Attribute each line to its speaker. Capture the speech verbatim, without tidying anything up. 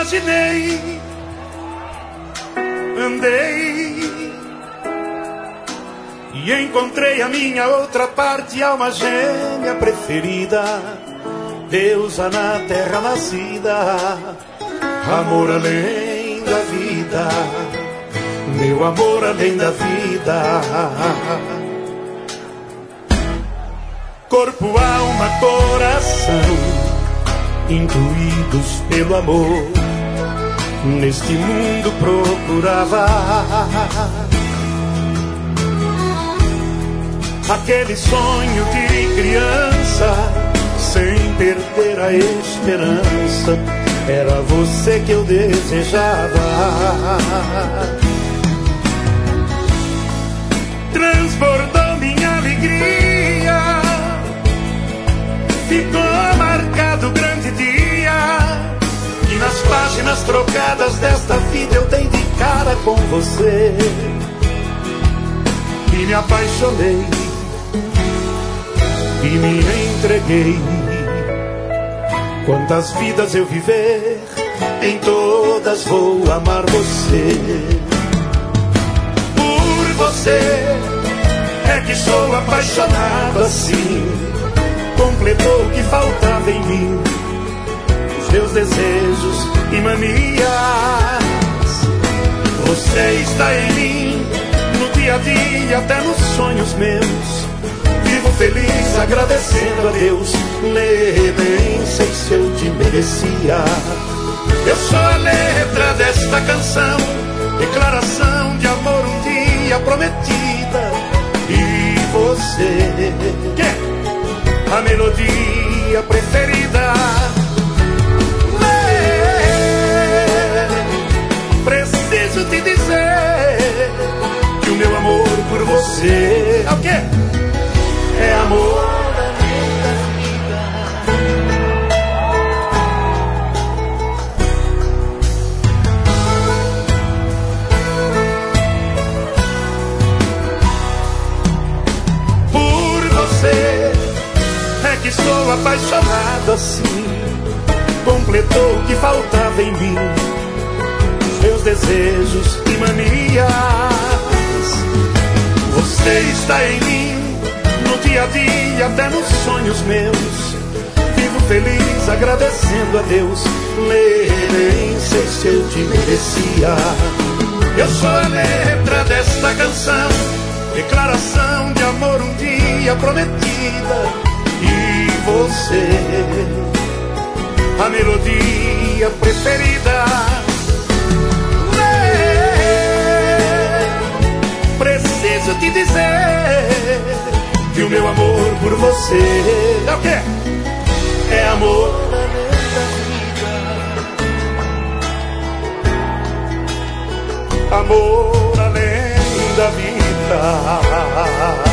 Speaker 1: imaginei, andei e encontrei a minha outra parte, alma gêmea preferida, deusa na terra nascida, amor além da vida, meu amor além da vida. Corpo, alma, coração, intuídos pelo amor, neste mundo procurava aquele sonho de criança, sem perder a esperança. Era você que eu desejava. Transbordou minha alegria, ficou marcado o grande dia, e nas páginas trocadas desta vida eu dei de cara com você e me apaixonei e me entreguei. Quantas vidas eu viver, em todas vou amar você. Por você é que sou apaixonado assim. Completou o que faltava em mim, os meus desejos e manias. Você está em mim, no dia a dia, até nos sonhos meus. Vivo feliz agradecendo a Deus, nem sei se eu te merecia. Eu sou a letra desta canção, declaração de amor um dia prometida. E você, que? A melodia preferida. Preciso te dizer que o meu amor por você é o quê? É amor além da vida. Por você é que sou apaixonado assim. Completou o que faltava em mim, os meus desejos e manias. Você está em mim, no dia a dia, até nos sonhos meus. Vivo feliz agradecendo a Deus, nem sei se eu te merecia. Eu sou a letra desta canção, declaração de amor um dia prometida. E você, a melodia preferida. Preciso te dizer que o meu amor por você é o quê? É amor além da vida. Amor além da vida.